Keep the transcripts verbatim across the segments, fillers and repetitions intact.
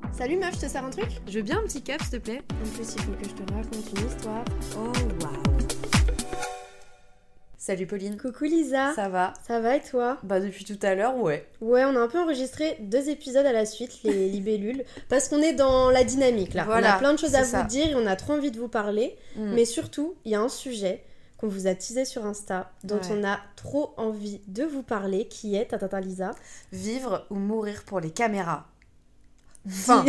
Salut meuf, je te sers un truc? Je veux bien un petit cap, s'il te plaît. En plus, il faut que je te raconte une histoire. Oh, waouh. Salut Pauline. Coucou Lisa. Ça va? Ça va et toi? Bah depuis tout à l'heure, ouais. Ouais, on a un peu enregistré deux épisodes à la suite, les libellules, parce qu'on est dans la dynamique là. Voilà, on a plein de choses à ça. vous dire et on a trop envie de vous parler. Mm. Mais surtout, il y a un sujet qu'on vous a teasé sur Insta, dont Ouais. on a trop envie de vous parler, qui est, tata Lisa. Vivre ou mourir pour les caméras. Fin.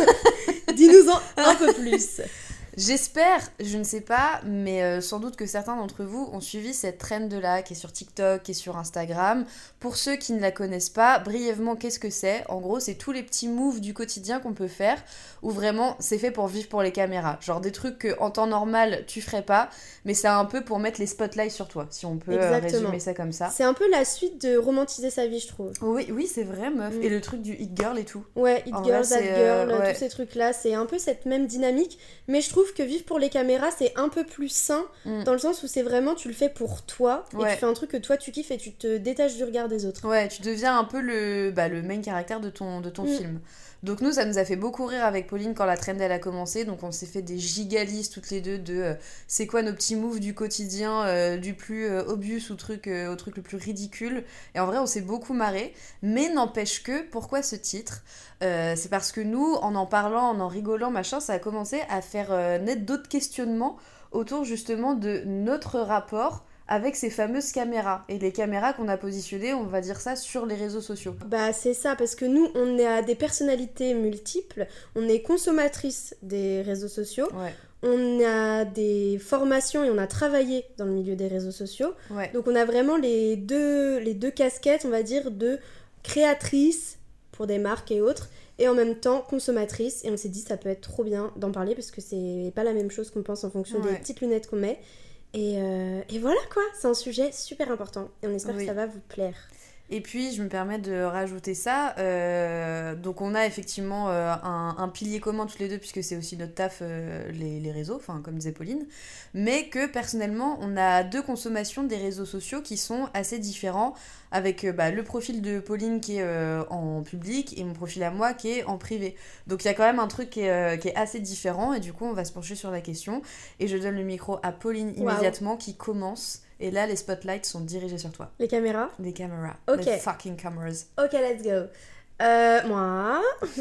Dis-nous-en un peu plus. J'espère, je ne sais pas, mais euh, sans doute que certains d'entre vous ont suivi cette trend-là qui est sur TikTok, qui est sur Instagram. Pour ceux qui ne la connaissent pas, brièvement, qu'est-ce que c'est? En gros, c'est tous les petits moves du quotidien qu'on peut faire où vraiment c'est fait pour vivre pour les caméras. Genre des trucs qu'en temps normal tu ferais pas, mais c'est un peu pour mettre les spotlights sur toi, si on peut euh, Exactement. résumer ça comme ça. C'est un peu la suite de romantiser sa vie, je trouve. Oui, oui, c'est vrai, meuf. Mm. Et le truc du hit girl et tout. Ouais, It En Girl, vrai, That c'est, Girl, euh, ouais. tous ces trucs-là, c'est un peu cette même dynamique, mais je trouve que vivre pour les caméras, c'est un peu plus sain, Mm. dans le sens où c'est vraiment, tu le fais pour toi, et Ouais. tu fais un truc que toi tu kiffes et tu te détaches du regard des autres. Ouais, tu deviens un peu le, bah, le main caractère de ton, de ton Mm. film. Donc nous, ça nous a fait beaucoup rire avec Pauline quand la trend elle a commencé. Donc on s'est fait des gigalistes toutes les deux de euh, c'est quoi nos petits moves du quotidien, euh, du plus euh, obvious au truc, euh, au truc le plus ridicule. Et en vrai, on s'est beaucoup marré. Mais n'empêche que, pourquoi ce titre? Euh, C'est parce que nous, en en parlant, en en rigolant, machin, ça a commencé à faire euh, naître d'autres questionnements autour justement de notre rapport avec ces fameuses caméras. Et les caméras qu'on a positionnées, on va dire ça, sur les réseaux sociaux. Bah c'est ça, parce que nous, on a des personnalités multiples, on est consommatrices des réseaux sociaux, Ouais, on a des formations et on a travaillé dans le milieu des réseaux sociaux, ouais. donc on a vraiment les deux, les deux casquettes, on va dire, de créatrice pour des marques et autres, et en même temps consommatrice, et on s'est dit ça peut être trop bien d'en parler parce que c'est pas la même chose qu'on pense en fonction Ouais. des petites lunettes qu'on met. Et, euh, et voilà quoi, c'est un sujet super important et on espère Oui. que ça va vous plaire. Et puis, je me permets de rajouter ça. euh, donc, on a effectivement euh, un, un pilier commun toutes les deux, puisque c'est aussi notre taf, euh, les, les réseaux, enfin, comme disait Pauline. Mais que, personnellement, on a deux consommations des réseaux sociaux qui sont assez différents, avec euh, bah, le profil de Pauline qui est euh, en public et mon profil à moi qui est en privé. Donc, il y a quand même un truc qui est, euh, qui est assez différent, et du coup, on va se pencher sur la question. Et je donne le micro à Pauline Waouh. immédiatement, qui commence. Et là, les spotlights sont dirigés sur toi. Les caméras? Les caméras. Ok. Les fucking cameras. Ok, let's go. Euh, moi,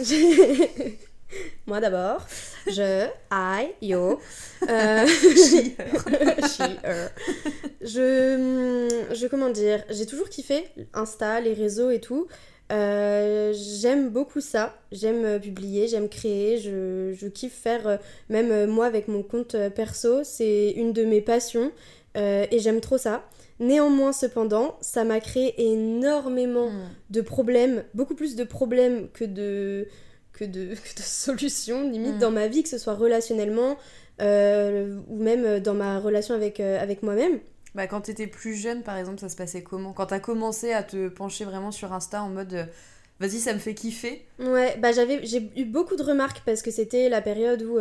j'ai- moi d'abord, je, I, yo, euh, She, she, her. Je, je, comment dire, j'ai toujours kiffé Insta, les réseaux et tout. Euh, j'aime beaucoup ça, j'aime euh, publier, j'aime créer, je, je kiffe faire, euh, même euh, moi avec mon compte euh, perso, c'est une de mes passions euh, et j'aime trop ça. Néanmoins, cependant, ça m'a créé énormément Mm. de problèmes, beaucoup plus de problèmes que de, que de, que de solutions, limite, Mm. dans ma vie, que ce soit relationnellement euh, ou même dans ma relation avec, euh, avec moi-même. Bah, quand t'étais plus jeune, par exemple, ça se passait comment? Quand t'as commencé à te pencher vraiment sur Insta en mode euh, vas-y, ça me fait kiffer. Ouais, bah j'avais, j'ai eu beaucoup de remarques parce que c'était la période où... euh,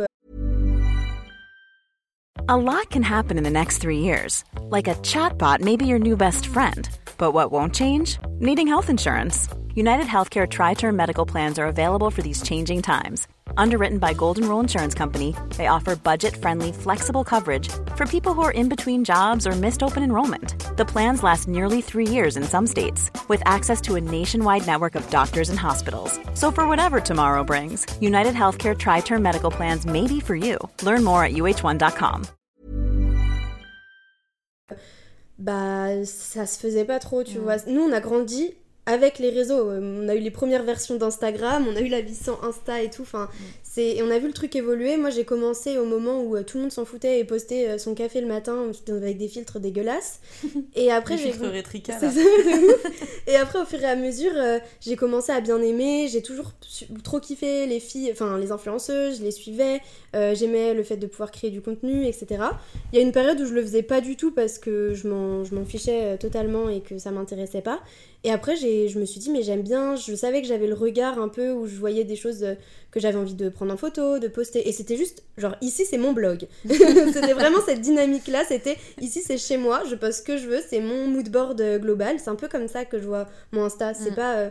A lot can happen in the next three years. Like a chatbot may be your new best friend. But what won't change? Needing health insurance. United Healthcare Tri-Term Medical Plans are available for these changing times. Underwritten by Golden Rule Insurance Company, they offer budget-friendly, flexible coverage for people who are in between jobs or missed open enrollment. The plans last nearly three years in some states, with access to a nationwide network of doctors and hospitals. So for whatever tomorrow brings, United Healthcare Tri-Term Medical Plans may be for you. Learn more at U H one dot com. bah ça se faisait pas trop, tu vois. Nous, on a grandi avec les réseaux. On a eu les premières versions d'Instagram, on a eu la vie sans Insta et tout. Enfin, c'est... Et on a vu le truc évoluer. Moi, j'ai commencé au moment où euh, tout le monde s'en foutait et postait euh, son café le matin avec des filtres dégueulasses. Et après, Les j'ai... filtres rétrica, C'est là. ça, de ouf. Et après, au fur et à mesure, euh, j'ai commencé à bien aimer. J'ai toujours su- trop kiffé les filles, enfin les influenceuses, je les suivais. Euh, j'aimais le fait de pouvoir créer du contenu, et cetera. Il y a une période où je le faisais pas du tout parce que je m'en, je m'en fichais euh, totalement et que ça m'intéressait pas. Et après, j'ai, je me suis dit, mais j'aime bien. Je savais que j'avais le regard un peu où je voyais des choses euh, que j'avais envie de prendre en photo, de poster. Et c'était juste, genre, ici, c'est mon blog. C'était vraiment cette dynamique-là. C'était, ici, c'est chez moi. Je poste ce que je veux. C'est mon mood board euh, global. C'est un peu comme ça que je vois mon Insta. C'est Mm. pas... euh,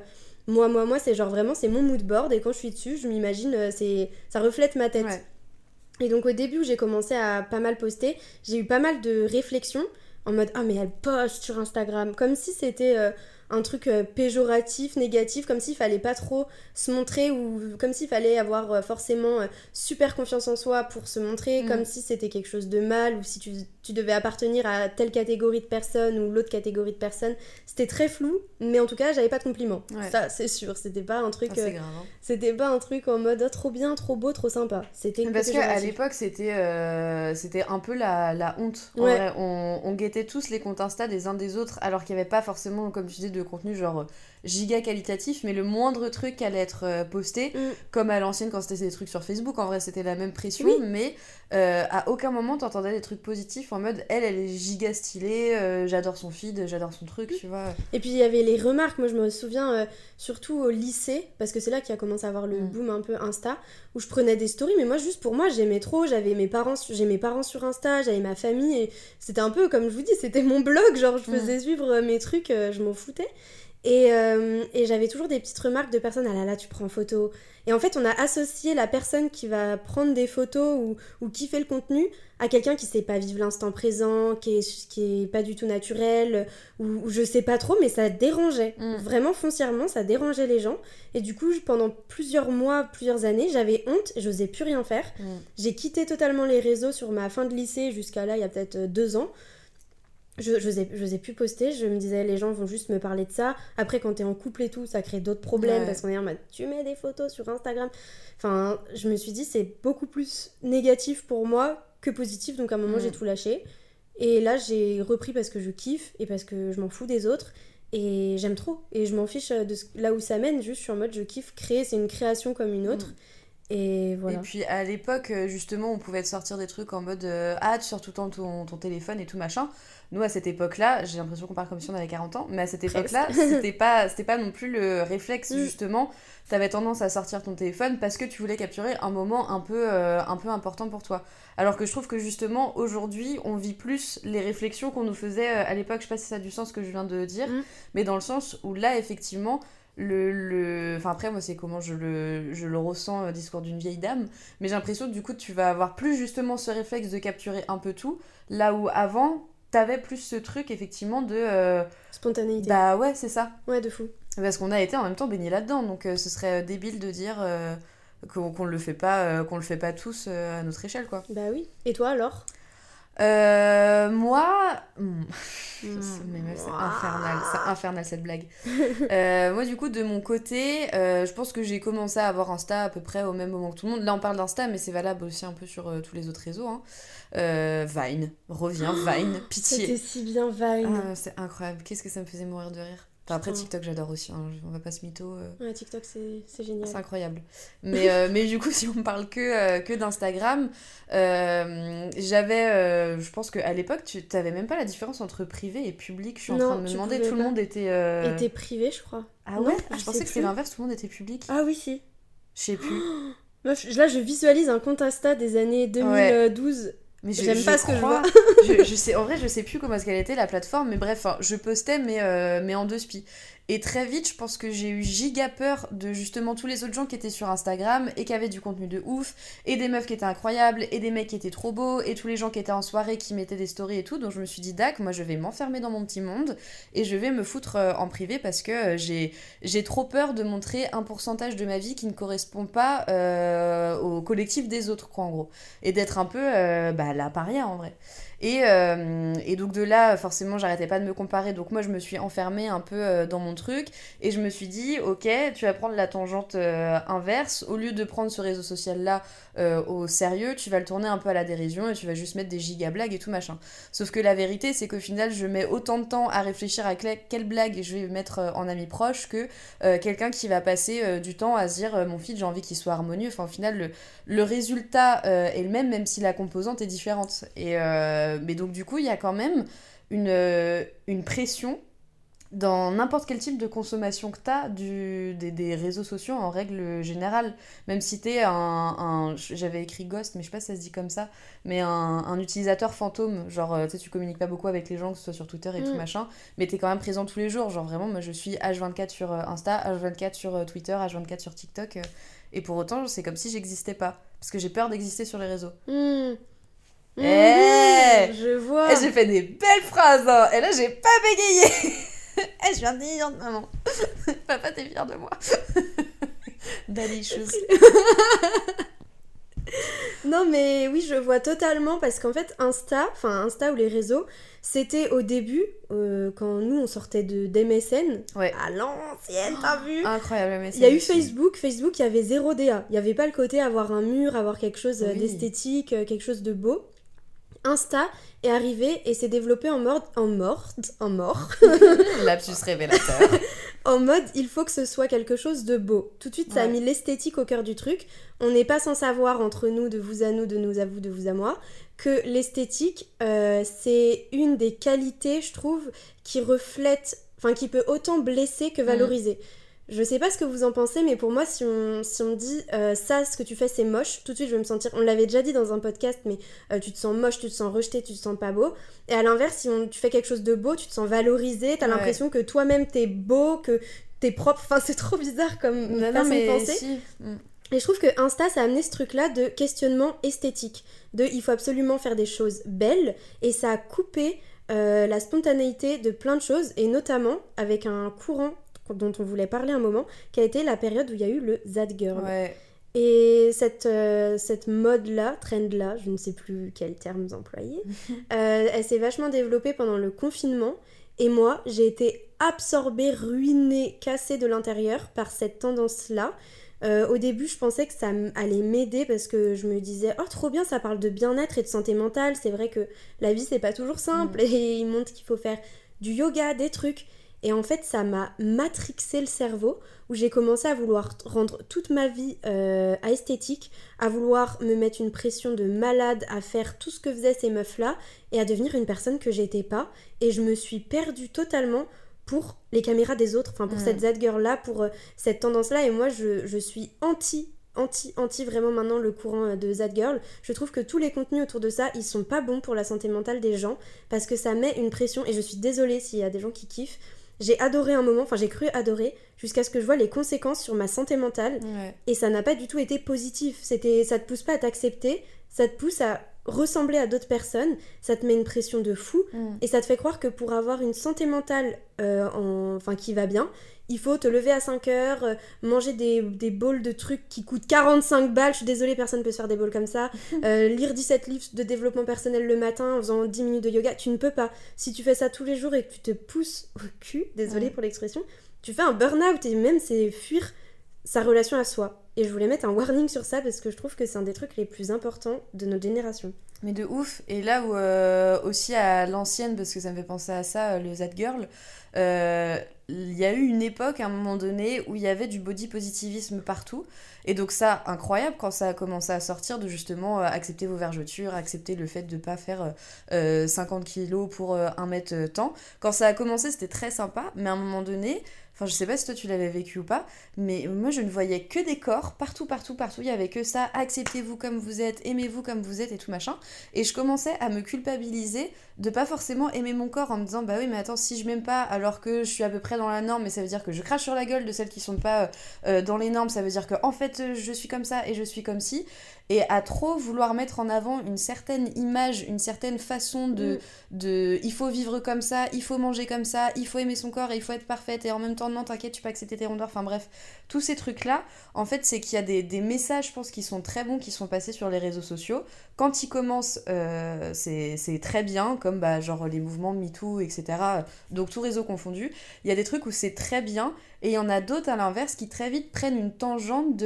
Moi, moi, moi, c'est genre vraiment, c'est mon mood board et quand je suis dessus, je m'imagine, euh, c'est, ça reflète ma tête. Ouais. Et donc au début où j'ai commencé à pas mal poster, j'ai eu pas mal de réflexions en mode ah mais elle poste sur Instagram, comme si c'était euh, un truc euh, péjoratif, négatif, comme s'il fallait pas trop se montrer ou comme s'il fallait avoir euh, forcément euh, super confiance en soi pour se montrer, Mm. comme si c'était quelque chose de mal ou si tu, tu devais appartenir à telle catégorie de personnes ou l'autre catégorie de personnes. C'était très flou, mais en tout cas j'avais pas de compliments. Ouais. Ça c'est sûr, c'était pas un truc, Ah, c'est euh, grave, hein. c'était pas un truc en mode oh, trop bien, trop beau, trop sympa. C'était que Parce qu'à péjoratif. l'époque, c'était euh, c'était un peu la, la honte. En Ouais. vrai, on, on guettait tous les comptes Insta des uns des autres, alors qu'il n'y avait pas forcément, comme tu dis, de contenu genre euh, giga qualitatif, mais le moindre truc allait être euh, posté, Mm. comme à l'ancienne quand c'était des trucs sur Facebook. En vrai, c'était la même pression, Oui. mais euh, à aucun moment t'entendais des trucs positifs en mode elle, elle est giga stylée, euh, j'adore son feed, j'adore son truc, tu vois. Et puis il y avait les remarques, moi je me souviens euh, surtout au lycée, parce que c'est là qu'il a commencé à avoir le Mm. boom un peu Insta, où je prenais des stories, mais moi juste pour moi j'aimais trop, j'avais mes parents, su- j'ai mes parents sur Insta, j'avais ma famille, et c'était un peu comme je vous dis, c'était mon blog, genre je Mm. faisais suivre euh, mes trucs, euh, je m'en foutais. Et, euh, et j'avais toujours des petites remarques de personnes, ah là là tu prends photo. Et en fait on a associé la personne qui va prendre des photos ou, ou qui fait le contenu à quelqu'un qui sait pas vivre l'instant présent, qui est, qui est pas du tout naturel, ou, ou je sais pas trop, mais ça dérangeait. Mm. Vraiment foncièrement, ça dérangeait les gens. Et du coup, pendant plusieurs mois, plusieurs années, j'avais honte, j'osais plus rien faire. Mm. J'ai quitté totalement les réseaux sur ma fin de lycée jusqu'à là, il y a peut-être euh, deux ans. Je j'osais j'osais plus poster, je me disais les gens vont juste me parler de ça. Après quand t'es en couple et tout, ça crée d'autres problèmes Ouais. parce qu'on est en mode tu mets des photos sur Instagram. Enfin, je me suis dit c'est beaucoup plus négatif pour moi que positif, donc à un moment Mm. j'ai tout lâché. Et là j'ai repris parce que je kiffe et parce que je m'en fous des autres et j'aime trop et je m'en fiche de ce- là où ça mène, juste je suis en mode je kiffe créer, c'est une création comme une autre. Et voilà. Et puis à l'époque, euh, justement, on pouvait te sortir des trucs en mode euh, ah, tu sors tout le temps ton, ton téléphone et tout machin. Nous, à cette époque-là, j'ai l'impression qu'on parle comme si on avait quarante ans, mais à cette époque-là, c'était pas, c'était pas non plus le réflexe, Mm. justement. T'avais tendance à sortir ton téléphone parce que tu voulais capturer un moment un peu, euh, un peu important pour toi. Alors que je trouve que justement, aujourd'hui, on vit plus les réflexions qu'on nous faisait euh, à l'époque. Je sais pas si ça a du sens ce que je viens de dire, Mm. mais dans le sens où là, effectivement. Le, le... Enfin après moi c'est comment je le, je le ressens, euh, discours d'une vieille dame, mais j'ai l'impression que du coup tu vas avoir plus justement ce réflexe de capturer un peu tout, là où avant t'avais plus ce truc effectivement de euh, Spontanéité. bah ouais c'est ça, Ouais, de fou. parce qu'on a été en même temps baigné là-dedans, donc euh, ce serait euh, débile de dire euh, qu'on qu'on le fait pas euh, qu'on le fait pas tous euh, à notre échelle quoi. Bah oui. Et toi alors? Euh, moi, hmm, je Mm. sais, mais meuf, c'est Ouah. infernal, c'est infernal cette blague. Euh, moi, du coup, de mon côté, euh, je pense que j'ai commencé à avoir Insta à peu près au même moment que tout le monde. Là, on parle d'Insta, mais c'est valable aussi un peu sur euh, tous les autres réseaux. Hein. Euh, Vine, reviens, Vine, C'était pitié. si bien Vine. Ah, c'est incroyable, qu'est-ce que ça me faisait mourir de rire. Enfin, après, Putain. TikTok, j'adore aussi, hein, on va pas se mytho. euh. Ouais, TikTok, c'est c'est génial. C'est incroyable. Mais, euh, mais du coup, si on parle que, euh, que d'Instagram, euh, j'avais. euh, je pense qu'à l'époque, tu n'avais même pas la différence entre privé et public. Je suis en Non, train de me tu demander, pouvais tout le pas. monde était. euh, Et t'es privé, je crois. Ah Non, ouais Ah, je Je pensais sais que c'était plus. l'inverse, tout le monde était public. Ah oui, si. Je sais plus. Meuf, là, je visualise un compte Insta des années deux mille douze. Mais je, J'aime je pas ce que je crois- vois. je, je sais, en vrai, je sais plus comment est-ce qu'elle était la plateforme, mais bref, enfin, je postais, mais, euh, mais en deux spi. Et très vite, je pense que j'ai eu giga peur de justement tous les autres gens qui étaient sur Instagram et qui avaient du contenu de ouf, et des meufs qui étaient incroyables, et des mecs qui étaient trop beaux, et tous les gens qui étaient en soirée qui mettaient des stories et tout. Donc je me suis dit, dac, moi je vais m'enfermer dans mon petit monde et je vais me foutre euh, en privé parce que euh, j'ai, j'ai trop peur de montrer un pourcentage de ma vie qui ne correspond pas euh, au collectif des autres, quoi, en gros. Et d'être un peu euh, bah, la paria en vrai. Et, euh, et donc de là, forcément, j'arrêtais pas de me comparer. Donc moi, je me suis enfermée un peu euh, dans mon truc. Et je me suis dit, ok, tu vas prendre la tangente euh, inverse. Au lieu de prendre ce réseau social-là euh, au sérieux, tu vas le tourner un peu à la dérision et tu vas juste mettre des giga blagues et tout machin. Sauf que la vérité, c'est qu'au final, je mets autant de temps à réfléchir à que- quelle blague je vais mettre euh, en ami proche que euh, quelqu'un qui va passer euh, du temps à se dire, euh, mon feed, j'ai envie qu'il soit harmonieux. Enfin, au final, le, le résultat euh, est le même, même si la composante est différente. Et... Euh, mais donc du coup, il y a quand même une, euh, une pression dans n'importe quel type de consommation que t'as du, des, des réseaux sociaux en règle générale. Même si t'es un, un... J'avais écrit ghost, mais je sais pas si ça se dit comme ça, mais un, un utilisateur fantôme. Genre, tu sais, tu communiques pas beaucoup avec les gens, que ce soit sur Twitter et mm. tout machin, mais t'es quand même présent tous les jours. Genre, vraiment, moi, je suis H vingt-quatre sur Insta, H vingt-quatre sur Twitter, H vingt-quatre sur TikTok. Et pour autant, c'est comme si j'existais pas. Parce que j'ai peur d'exister sur les réseaux. Mm. Eh hey, je vois. Et j'ai fait des belles phrases, hein. Et là, j'ai pas bégayé. Eh, je viens de dire, maman. Papa, t'es fière de moi. Daddy issues. Non, mais oui, je vois totalement, parce qu'en fait, Insta, enfin Insta ou les réseaux, c'était au début, euh, quand nous, on sortait de, d'M S N, ouais. à l'ancienne, t'as vu ? Incroyable, M S N. Il y a eu Facebook, Facebook, il y avait zéro D A. Il n'y avait pas le côté avoir un mur, avoir quelque chose oui. d'esthétique, quelque chose de beau. Insta est arrivé et s'est développé en mode en mort en mort lapsus révélateur en mode il faut que ce soit quelque chose de beau. Tout de suite ça ouais. a mis l'esthétique au cœur du truc. On n'est pas sans savoir entre nous, de vous à nous, de nous à vous, de vous à moi, que l'esthétique euh, c'est une des qualités, je trouve, qui reflète, enfin qui peut autant blesser que valoriser. mmh. Je sais pas ce que vous en pensez, mais pour moi, si on, si on me dit euh, ça, ce que tu fais, c'est moche, tout de suite, je vais me sentir... On l'avait déjà dit dans un podcast, mais euh, tu te sens moche, tu te sens rejeté, tu te sens pas beau. Et à l'inverse, si on, tu fais quelque chose de beau, tu te sens valorisé, t'as ouais. l'impression que toi-même, t'es beau, que t'es propre. Enfin, c'est trop bizarre comme non, façon non, mais de penser. Si. Mm. Et je trouve que Insta, ça a amené ce truc-là de questionnement esthétique. De il faut absolument faire des choses belles. Et ça a coupé euh, la spontanéité de plein de choses. Et notamment avec un courant dont on voulait parler un moment, qui a été la période où il y a eu le That Girl. Ouais. Et cette, euh, cette mode-là, trend-là, je ne sais plus quels termes employer, euh, elle s'est vachement développée pendant le confinement. Et moi, j'ai été absorbée, ruinée, cassée de l'intérieur par cette tendance-là. Euh, au début, je pensais que ça allait m'aider parce que je me disais « Oh, trop bien, ça parle de bien-être et de santé mentale. C'est vrai que la vie, c'est pas toujours simple. Mm. » Et il montre qu'il faut faire du yoga, des trucs. Et en fait, ça m'a matrixé le cerveau, où j'ai commencé à vouloir rendre toute ma vie euh, à esthétique, à vouloir me mettre une pression de malade, à faire tout ce que faisaient ces meufs-là, et à devenir une personne que j'étais pas. Et je me suis perdue totalement pour les caméras des autres, enfin pour mmh. cette That Girl-là, pour euh, cette tendance-là. Et moi, je, je suis anti anti anti vraiment maintenant le courant de That Girl. Je trouve que tous les contenus autour de ça, ils sont pas bons pour la santé mentale des gens, parce que ça met une pression, et je suis désolée s'il y a des gens qui kiffent. J'ai adoré un moment, enfin j'ai cru adorer, jusqu'à ce que je vois les conséquences sur ma santé mentale. Ouais. Et ça n'a pas du tout été positif. C'était, ça te pousse pas à t'accepter, ça te pousse à ressembler à d'autres personnes, ça te met une pression de fou, mm. et ça te fait croire que pour avoir une santé mentale euh, en... enfin, qui va bien, il faut te lever à cinq heures, euh, manger des, des bowls de trucs qui coûtent quarante-cinq balles, je suis désolée, personne ne peut se faire des bowls comme ça, euh, lire dix-sept livres de développement personnel le matin en faisant dix minutes de yoga, tu ne peux pas. Si tu fais ça tous les jours et que tu te pousses au cul, désolée mm. pour l'expression, tu fais un burn-out, et même c'est fuir sa relation à soi. Et je voulais mettre un warning sur ça parce que je trouve que c'est un des trucs les plus importants de notre génération. Mais de ouf. Et là où euh, aussi à l'ancienne, parce que ça me fait penser à ça, le That Girl, euh, il y a eu une époque à un moment donné où il y avait du body positivisme partout. Et donc ça, incroyable quand ça a commencé à sortir, de justement euh, accepter vos vergetures, accepter le fait de pas faire euh, cinquante kilos pour euh, un mètre euh, temps. Quand ça a commencé, c'était très sympa, mais à un moment donné... Enfin, je sais pas si toi tu l'avais vécu ou pas, mais moi je ne voyais que des corps, partout, partout, partout, il y avait que ça, acceptez-vous comme vous êtes, aimez-vous comme vous êtes et tout machin. Et je commençais à me culpabiliser de pas forcément aimer mon corps en me disant, bah oui, mais attends, si je m'aime pas alors que je suis à peu près dans la norme, mais ça veut dire que je crache sur la gueule de celles qui sont pas euh, dans les normes, ça veut dire que en fait je suis comme ça et je suis comme ci. Et à trop vouloir mettre en avant une certaine image, une certaine façon de, mmh. de... Il faut vivre comme ça, il faut manger comme ça, il faut aimer son corps et il faut être parfaite. Et en même temps, non, t'inquiète, tu peux accepter tes rondeurs. Enfin bref, tous ces trucs-là, en fait, c'est qu'il y a des, des messages, je pense, qui sont très bons, qui sont passés sur les réseaux sociaux. Quand ils commencent, euh, c'est, c'est très bien, comme bah, genre les mouvements MeToo, et cetera. Donc tout réseau confondu. Il y a des trucs où c'est très bien. Et il y en a d'autres, à l'inverse, qui très vite prennent une tangente de...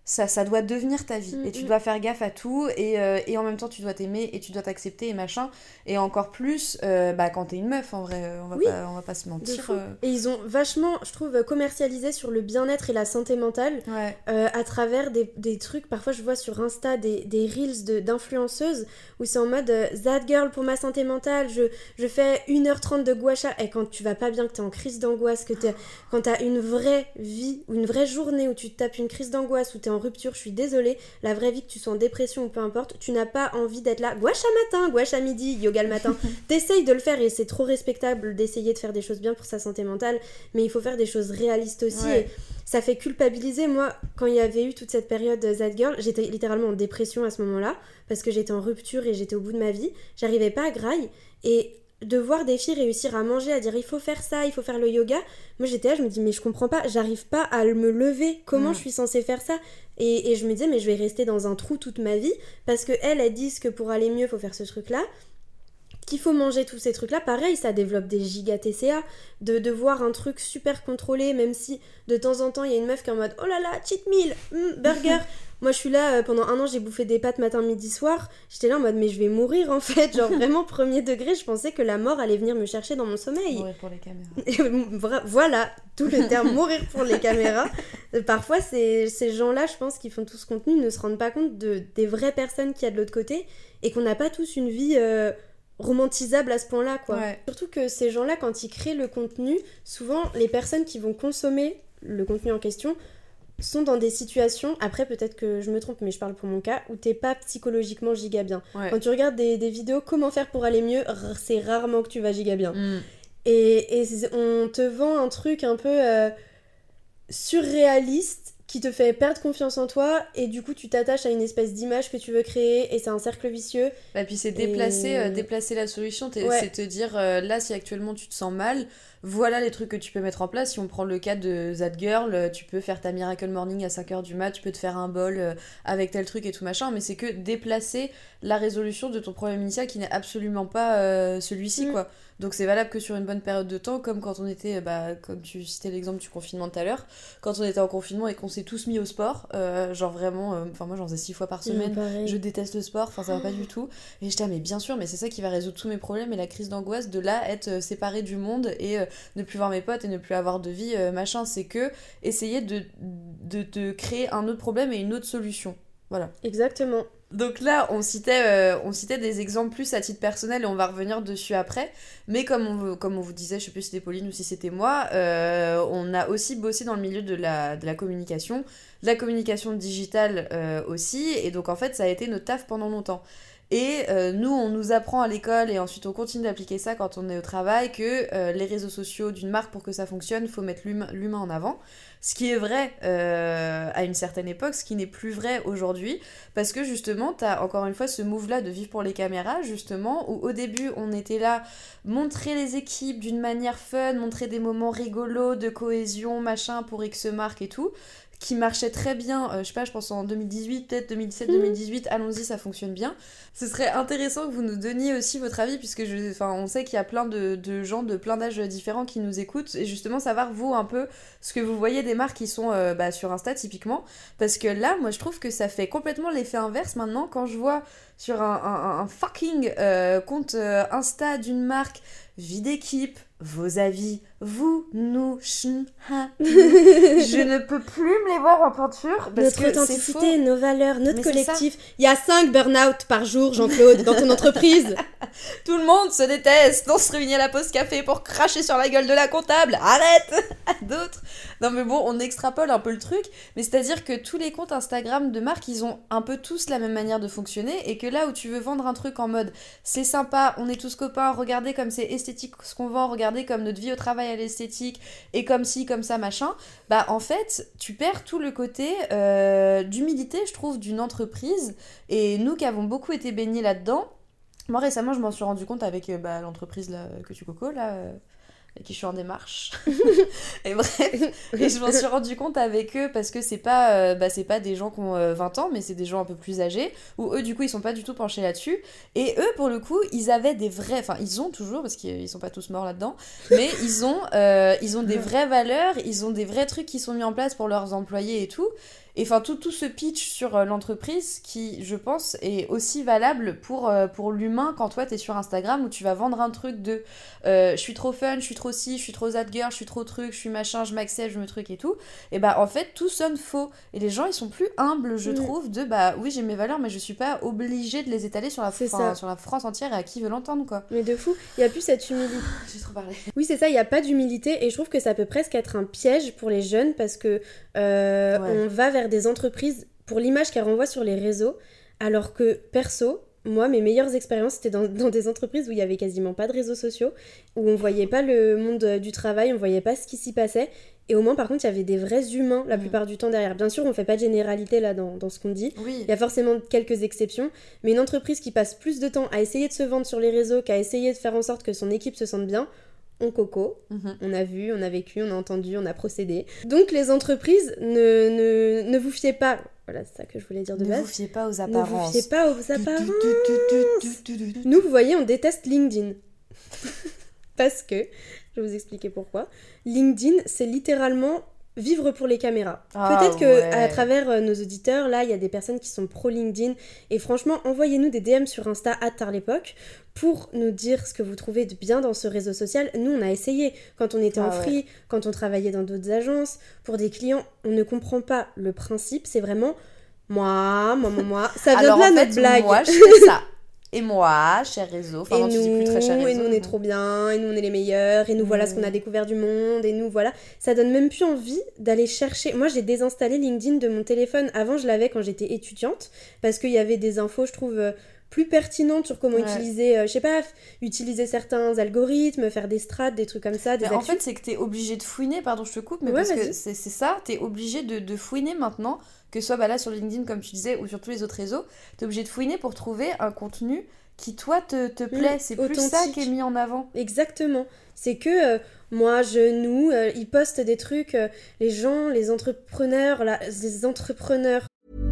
ça, ça doit devenir ta vie. Mm-hmm. Et tu dois faire gaffe à tout. Et, euh, et en même temps, tu dois t'aimer et tu dois t'accepter et machin. Et encore plus euh, bah, quand t'es une meuf, en vrai. On va, oui, pas, on va pas se mentir. Euh... Et ils ont vachement, je trouve, commercialisé sur le bien-être et la santé mentale. Ouais. Euh, à travers des, des trucs. Parfois, je vois sur Insta des, des reels de, d'influenceuses où c'est en mode euh, That girl pour ma santé mentale. Je, je fais une heure trente de gua sha. Et quand tu vas pas bien, que t'es en crise d'angoisse, que t'es, quand t'as une vraie vie ou une vraie journée où tu te tapes une crise d'angoisse, où t'es en rupture, je suis désolée, la vraie vie, que tu sois en dépression ou peu importe, tu n'as pas envie d'être là, gua sha matin, gua sha midi, yoga le matin. T'essayes de le faire et c'est trop respectable d'essayer de faire des choses bien pour sa santé mentale, mais il faut faire des choses réalistes aussi. Ouais. Et ça fait culpabiliser. Moi, quand il y avait eu toute cette période That Girl, j'étais littéralement en dépression à ce moment-là, parce que j'étais en rupture et j'étais au bout de ma vie. J'arrivais pas à graille. Et de voir des filles réussir à manger, à dire il faut faire ça, il faut faire le yoga, moi j'étais là, je me dis mais je comprends pas, j'arrive pas à me lever, comment mmh. je suis censée faire ça, et, et je me disais mais je vais rester dans un trou toute ma vie, parce que elles, elles disent que pour aller mieux faut faire ce truc là, qu'il faut manger tous ces trucs là, pareil ça développe des giga T C A, de, de voir un truc super contrôlé, même si de temps en temps il y a une meuf qui est en mode oh là là, cheat meal, mm, burger. Moi je suis là, euh, pendant un an j'ai bouffé des pâtes matin, midi, soir, j'étais là en mode mais je vais mourir en fait, genre vraiment premier degré, je pensais que la mort allait venir me chercher dans mon sommeil. Mourir pour les caméras. Voilà, tout le terme mourir pour les caméras. Parfois c'est, ces gens-là, je pense, qui font tout ce contenu, ne se rendent pas compte de, des vraies personnes qu'il y a de l'autre côté, et qu'on n'a pas tous une vie... Euh, romantisable à ce point-là, quoi. Ouais. Surtout que ces gens-là, quand ils créent le contenu, souvent, les personnes qui vont consommer le contenu en question sont dans des situations, après peut-être que je me trompe, mais je parle pour mon cas, où t'es pas psychologiquement giga bien. Ouais. Quand tu regardes des, des vidéos comment faire pour aller mieux, c'est rarement que tu vas giga bien. Mm. Et, et on te vend un truc un peu euh, surréaliste, qui te fait perdre confiance en toi, et du coup tu t'attaches à une espèce d'image que tu veux créer, et c'est un cercle vicieux. Et puis c'est déplacer, et... euh, déplacer la solution, ouais. C'est te dire euh, là si actuellement tu te sens mal, voilà les trucs que tu peux mettre en place. Si on prend le cas de That Girl, tu peux faire ta Miracle Morning à cinq heures du mat, tu peux te faire un bol euh, avec tel truc et tout machin, mais c'est que déplacer la résolution de ton problème initial qui n'est absolument pas euh, celui-ci, mm. quoi. Donc c'est valable que sur une bonne période de temps, comme quand on était, bah, comme tu citais l'exemple du confinement tout à l'heure, quand on était en confinement et qu'on s'est tous mis au sport, euh, genre vraiment, enfin euh, moi j'en faisais six fois par semaine, mmh, je déteste le sport, enfin ça va pas du tout, et j'étais ah mais bien sûr, mais c'est ça qui va résoudre tous mes problèmes, et la crise d'angoisse de là être euh, séparée du monde et euh, ne plus voir mes potes et ne plus avoir de vie, euh, machin, c'est que essayer de, de, de créer un autre problème et une autre solution. Voilà. Exactement. Donc là, on citait, euh, on citait des exemples plus à titre personnel et on va revenir dessus après. Mais comme on, comme on vous disait, je sais plus si c'était Pauline ou si c'était moi, euh, on a aussi bossé dans le milieu de la, de la communication, de la communication digitale euh, aussi. Et donc en fait, ça a été notre taf pendant longtemps. Et euh, nous, on nous apprend à l'école et ensuite on continue d'appliquer ça quand on est au travail que euh, les réseaux sociaux d'une marque, pour que ça fonctionne, il faut mettre l'humain, l'humain en avant. Ce qui est vrai euh, à une certaine époque, ce qui n'est plus vrai aujourd'hui, parce que justement, t'as encore une fois ce move-là de vivre pour les caméras, justement, où au début, on était là, montrer les équipes d'une manière fun, montrer des moments rigolos, de cohésion, machin, pour X marque et tout, qui marchait très bien, euh, je sais pas, je pense en deux mille dix-huit, peut-être deux mille dix-sept, deux mille dix-huit, allons-y, ça fonctionne bien. Ce serait intéressant que vous nous donniez aussi votre avis, puisque je, enfin, on sait qu'il y a plein de, de gens de plein d'âges différents qui nous écoutent, et justement savoir, vous, un peu, ce que vous voyez des marques qui sont euh, bah, sur Insta, typiquement, parce que là, moi, je trouve que ça fait complètement l'effet inverse, maintenant, quand je vois sur un, un, un fucking euh, compte euh, Insta d'une marque, vie d'équipe, vos avis, vous, nous, chn, ha, je ne peux plus me les voir en peinture parce notre que authenticité, c'est faux. Nos valeurs, notre Mais collectif. Il y a cinq burn-out par jour, Jean-Claude, dans ton entreprise. Tout le monde se déteste. On se réunit à la pause café pour cracher sur la gueule de la comptable. Arrête. D'autres. Non mais bon, on extrapole un peu le truc, mais c'est-à-dire que tous les comptes Instagram de marque, ils ont un peu tous la même manière de fonctionner, et que là où tu veux vendre un truc en mode c'est sympa, on est tous copains, regardez comme c'est esthétique ce qu'on vend, regardez comme notre vie au travail elle est esthétique, et comme ci, comme ça, machin, bah en fait, tu perds tout le côté euh, d'humilité, je trouve, d'une entreprise, et nous qui avons beaucoup été baignés là-dedans, moi récemment je m'en suis rendu compte avec euh, bah, l'entreprise là, que tu coco, là... Euh... avec qui je suis en démarche. Et bref, et je m'en suis rendu compte avec eux parce que c'est pas, euh, bah, c'est pas des gens qui ont euh, vingt ans, mais c'est des gens un peu plus âgés, où eux, du coup, ils sont pas du tout penchés là-dessus. Et eux, pour le coup, ils avaient des vrais... Enfin, ils ont toujours, parce qu'ils sont pas tous morts là-dedans, mais ils ont, euh, ils ont des vraies valeurs, ils ont des vrais trucs qui sont mis en place pour leurs employés et tout. Et enfin, tout, tout ce pitch sur euh, l'entreprise qui, je pense, est aussi valable pour, euh, pour l'humain quand toi, t'es sur Instagram où tu vas vendre un truc de euh, je suis trop fun, je suis trop ci, je suis trop that girl, je suis trop truc, je suis machin, je m'accepte, je me truc et tout. Et bah, en fait, tout sonne faux. Et les gens, ils sont plus humbles, je mmh. trouve, de bah oui, j'ai mes valeurs, mais je suis pas obligée de les étaler sur la, fin, sur la France entière et à qui veut l'entendre, quoi. Mais de fou, il y a plus cette humilité. J'ai trop parlé. Oui, c'est ça, il y a pas d'humilité et je trouve que ça peut presque être un piège pour les jeunes parce que euh, ouais. on va vers des entreprises pour l'image qu'elles renvoient sur les réseaux, alors que perso, moi, mes meilleures expériences, c'était dans, dans des entreprises où il y avait quasiment pas de réseaux sociaux, où on voyait pas le monde du travail, on voyait pas ce qui s'y passait, et au moins, par contre, il y avait des vrais humains la mmh. plupart du temps derrière. Bien sûr, on fait pas de généralité là dans, dans ce qu'on dit, oui. il y a forcément quelques exceptions, mais une entreprise qui passe plus de temps à essayer de se vendre sur les réseaux qu'à essayer de faire en sorte que son équipe se sente bien, on coco, mmh. on a vu, on a vécu, on a entendu, on a procédé. Donc les entreprises, ne, ne, ne vous fiez pas, voilà c'est ça que je voulais dire de ne base. Ne vous fiez pas aux apparences. Ne vous fiez pas aux apparences. Nous, vous voyez, on déteste LinkedIn. Parce que, je vais vous expliquer pourquoi. LinkedIn, c'est littéralement vivre pour les caméras. Ah, peut-être que ouais. à travers euh, nos auditeurs, là, il y a des personnes qui sont pro LinkedIn. Et franchement, envoyez-nous des D M sur Insta arobase tarlepoque pour nous dire ce que vous trouvez de bien dans ce réseau social. Nous, on a essayé quand on était ah, en free, ouais. quand on travaillait dans d'autres agences, pour des clients, on ne comprend pas le principe. C'est vraiment moi, moi, moi, moi. Ça vient Alors, de là en fait, notre blague. Moi, je fais ça. Et moi, cher réseau, enfin et non, nous, tu dis plus très cher réseau. Et nous, on est trop bien, et nous, on est les meilleurs, et nous, mmh. voilà ce qu'on a découvert du monde, et nous, voilà. Ça donne même plus envie d'aller chercher. Moi, j'ai désinstallé LinkedIn de mon téléphone. Avant, je l'avais quand j'étais étudiante, parce qu'il y avait des infos, je trouve, euh, plus pertinentes sur comment ouais. utiliser, euh, je sais pas, utiliser certains algorithmes, faire des strats, des trucs comme ça, des En fait, c'est que t'es obligé de fouiner, pardon, je te coupe, mais ouais, parce vas-y. que c'est, c'est ça, t'es obligé de, de fouiner maintenant, que ce soit bah, là sur LinkedIn, comme tu disais, ou sur tous les autres réseaux, t'es obligé de fouiner pour trouver un contenu qui toi te, te plaît, mmh, c'est plus authentique. Ça qui est mis en avant. Exactement, c'est que euh, moi, je, nous, euh, ils postent des trucs, euh, les gens, les entrepreneurs, là, les entrepreneurs.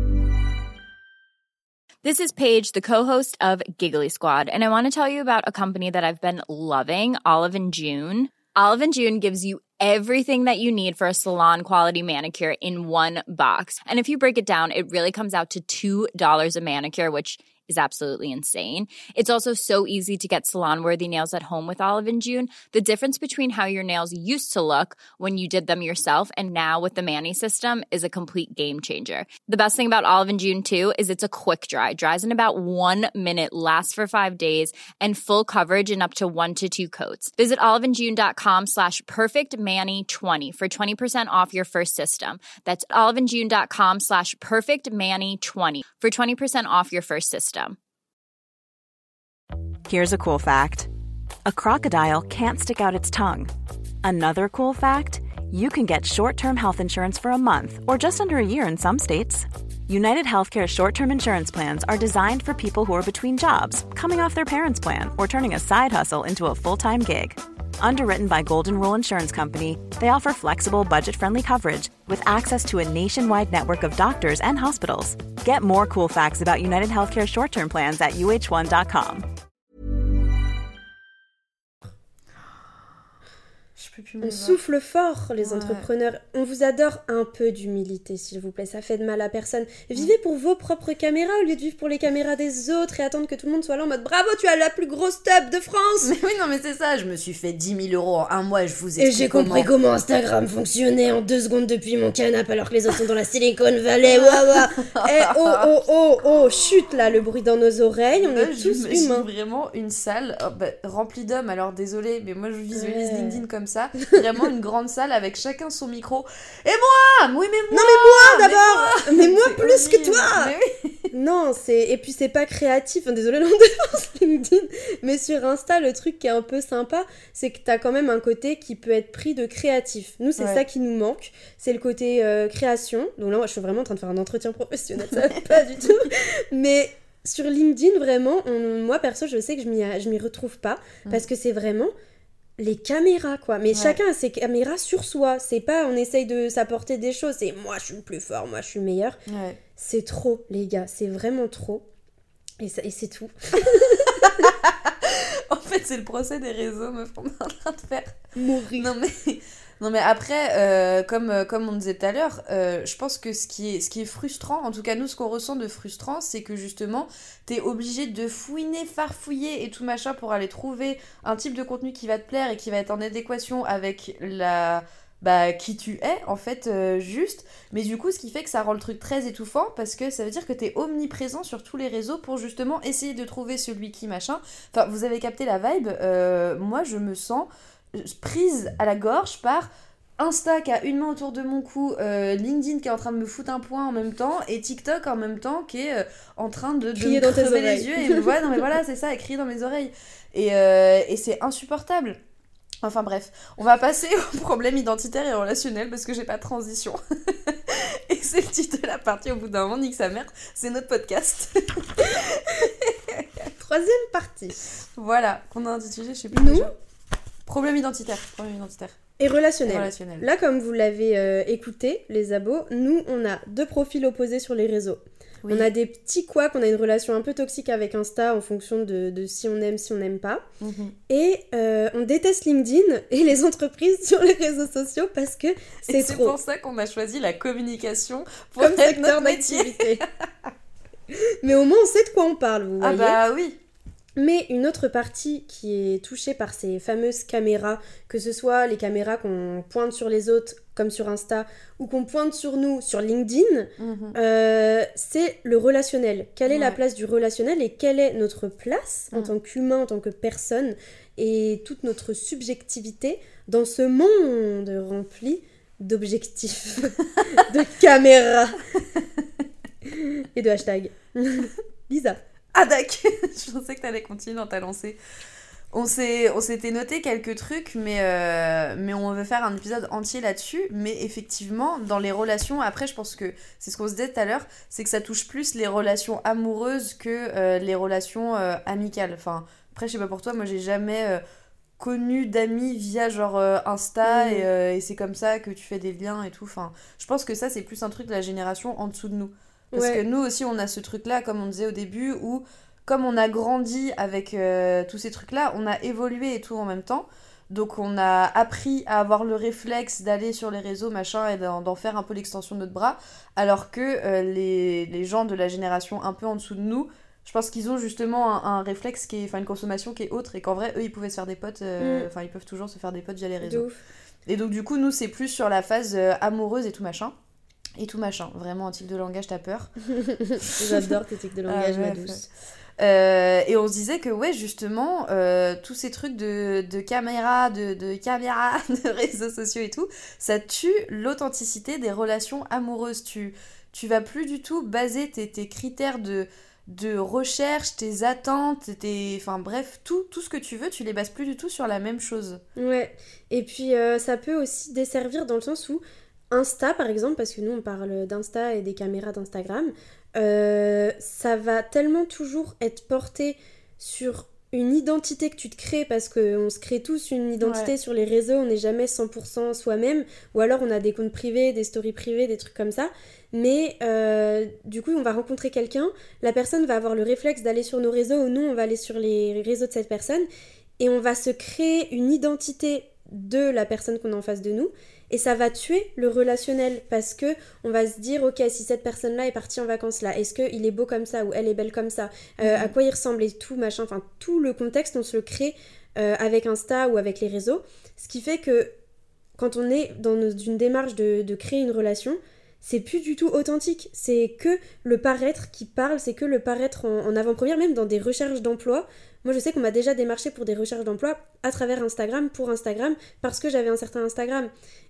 This is Paige, the co-host of Giggly Squad, and I want to tell you about a company that I've been loving, Olive and June. Olive and June gives you everything that you need for a salon-quality manicure in one box. And if you break it down, it really comes out to two dollars a manicure, which is absolutely insane. It's also so easy to get salon-worthy nails at home with Olive and June. The difference between how your nails used to look when you did them yourself and now with the Mani system is a complete game changer. The best thing about Olive and June, too, is it's a quick dry. Dries in about one minute, lasts for five days, and full coverage in up to one to two coats. Visit oliveandjune.com slash perfectmani20 for twenty percent off your first system. That's oliveandjune.com slash perfectmani20 for twenty percent off your first system. Here's a cool fact. A crocodile can't stick out its tongue. Another cool fact, you can get short-term health insurance for a month or just under a year in some states. United Healthcare short-term insurance plans are designed for people who are between jobs, coming off their parents' plan, or turning a side hustle into a full-time gig. Underwritten by Golden Rule Insurance Company, they offer flexible, budget-friendly coverage with access to a nationwide network of doctors and hospitals. Get more cool facts about United Healthcare short-term plans at u h one dot com. On souffle fort, les ouais. entrepreneurs. On vous adore, un peu d'humilité, s'il vous plaît. Ça fait de mal à personne. Vivez pour vos propres caméras au lieu de vivre pour les caméras des autres et attendre que tout le monde soit là en mode bravo, tu as la plus grosse tub de France. Mais oui, non, mais c'est ça. Je me suis fait dix mille euros en un mois. Je vous explique. Et j'ai compris comment... comment Instagram fonctionnait en deux secondes depuis mon canapé alors que les autres sont dans la Silicon Valley. Waouh. Eh oh oh oh oh, chute là, le bruit dans nos oreilles. On là, est tous humains. Vraiment une salle oh, bah, remplie d'hommes. Alors désolé, mais moi je visualise ouais. LinkedIn comme ça. Vraiment une grande salle avec chacun son micro. Et moi Oui, mais moi Non, mais moi d'abord Mais moi, mais moi plus que toi mais oui. Non, c'est... Et puis c'est pas créatif. Enfin, désolé, non, défense LinkedIn. Mais sur Insta, le truc qui est un peu sympa, c'est que t'as quand même un côté qui peut être pris de créatif. Nous, c'est ouais. ça qui nous manque. C'est le côté euh, création. Donc là, moi, je suis vraiment en train de faire un entretien professionnel. Ça va pas du tout. Mais... sur LinkedIn, vraiment, on... moi, perso, je sais que je m'y, je m'y retrouve pas. Mmh. Parce que c'est vraiment... les caméras, quoi. Mais Ouais. chacun a ses caméras sur soi. C'est pas on essaye de s'apporter des choses. C'est moi, je suis le plus fort, moi, je suis le meilleur. Ouais. C'est trop, les gars. C'est vraiment trop. Et, ça, et c'est tout. En fait, c'est le procès des réseaux, meuf, on est en train de faire. Mourir. Non, mais, non, mais après, euh, comme, euh, comme on disait tout à l'heure, euh, je pense que ce qui, est, ce qui est frustrant, en tout cas, nous, ce qu'on ressent de frustrant, c'est que justement, t'es obligé de fouiner, farfouiller et tout machin pour aller trouver un type de contenu qui va te plaire et qui va être en adéquation avec la. Bah, qui tu es, en fait, euh, juste. Mais du coup, ce qui fait que ça rend le truc très étouffant, parce que ça veut dire que t'es omniprésent sur tous les réseaux pour justement essayer de trouver celui qui machin. Enfin, vous avez capté la vibe. Euh, moi, je me sens prise à la gorge par Insta qui a une main autour de mon cou, euh, LinkedIn qui est en train de me foutre un point en même temps, et TikTok en même temps qui est euh, en train de, de Crier me dans tes crever les oreilles. yeux. Et me voilà, non mais voilà, c'est ça, et crier dans mes oreilles. Et, euh, et c'est insupportable. Enfin bref, on va passer aux problèmes identitaires et relationnels parce que j'ai pas de transition. Et c'est le titre de la partie au bout d'un moment, nique sa mère, c'est notre podcast. Troisième partie. Voilà, qu'on a intitulé, je sais plus Nous. déjà. Problème identitaire, problème identitaire. Et Et relationnel. relationnel. Là, comme vous l'avez euh, écouté, les abos, nous, on a deux profils opposés sur les réseaux. Oui. On a des petits couacs, on a une relation un peu toxique avec Insta en fonction de, de si on aime, si on n'aime pas. Mhm. Et euh, on déteste LinkedIn et les entreprises sur les réseaux sociaux parce que Et c'est c'est trop. pour ça qu'on a choisi la communication pour Comme être secteur notre métier. d'activité. Mais au moins, on sait de quoi on parle, vous Ah voyez. bah oui. Mais une autre partie qui est touchée par ces fameuses caméras, que ce soit les caméras qu'on pointe sur les autres, comme sur Insta, ou qu'on pointe sur nous, sur LinkedIn, Mhm. euh, c'est le relationnel. Quelle est la Ouais. place du relationnel et quelle est notre place en Mm. tant qu'humain, en tant que personne, et toute notre subjectivité dans ce monde rempli d'objectifs, de caméras et de hashtags. Lisa. Ah dac. Je pensais que t'allais continuer dans ta lancée. On, s'est, on s'était noté quelques trucs, mais, euh, mais on veut faire un épisode entier là-dessus. Mais effectivement, dans les relations, après, je pense que c'est ce qu'on se disait tout à l'heure, c'est que ça touche plus les relations amoureuses que euh, les relations euh, amicales. Enfin, après, je sais pas pour toi, moi, j'ai jamais euh, connu d'amis via genre euh, Insta, Mhm. et, euh, et c'est comme ça que tu fais des liens et tout. Enfin, je pense que ça, c'est plus un truc de la génération en dessous de nous. Parce Ouais. que nous aussi, on a ce truc-là, comme on disait au début, où comme on a grandi avec euh, tous ces trucs-là, on a évolué et tout en même temps. Donc on a appris à avoir le réflexe d'aller sur les réseaux, machin, et d'en, d'en faire un peu l'extension de notre bras. Alors que euh, les, les gens de la génération un peu en dessous de nous, je pense qu'ils ont justement un, un réflexe, qui est, enfin une consommation qui est autre. Et qu'en vrai, eux, ils pouvaient se faire des potes, euh, Mm. enfin ils peuvent toujours se faire des potes via les De réseaux. ouf. Et donc du coup, nous, c'est plus sur la phase euh, amoureuse et tout machin. Et tout machin. Vraiment, un type de langage, t'as peur. J'adore tes tics de langage, Ah, ma ouais, douce. Euh, et on se disait que ouais justement euh, tous ces trucs de, de caméra, de, de caméra, de réseaux sociaux et tout, ça tue l'authenticité des relations amoureuses. Tu, tu vas plus du tout baser tes, tes critères de, de recherche, tes attentes, tes, enfin bref, tout, tout ce que tu veux, tu les bases plus du tout sur la même chose. Ouais, et puis euh, ça peut aussi desservir dans le sens où Insta, par exemple, parce que nous on parle d'Insta et des caméras d'Instagram, euh, ça va tellement toujours être porté sur une identité que tu te crées, parce qu'on se crée tous une identité Ouais. sur les réseaux, on n'est jamais cent pour cent soi-même, ou alors on a des comptes privés, des stories privées, des trucs comme ça, mais euh, du coup on va rencontrer quelqu'un, la personne va avoir le réflexe d'aller sur nos réseaux, ou nous on va aller sur les réseaux de cette personne, et on va se créer une identité de la personne qu'on a en face de nous, et ça va tuer le relationnel, parce que on va se dire, ok, si cette personne-là est partie en vacances là, est-ce qu'il est beau comme ça, ou elle est belle comme ça, euh, Mhm. à quoi il ressemble et tout, machin, enfin tout le contexte on se le crée euh, avec Insta ou avec les réseaux, ce qui fait que quand on est dans nos- une démarche de, de créer une relation, c'est plus du tout authentique, c'est que le paraître qui parle, c'est que le paraître en, en avant-première, même dans des recherches d'emploi. Moi je sais qu'on m'a déjà démarché pour des recherches d'emploi à travers Instagram, pour Instagram, parce que j'avais un certain Instagram.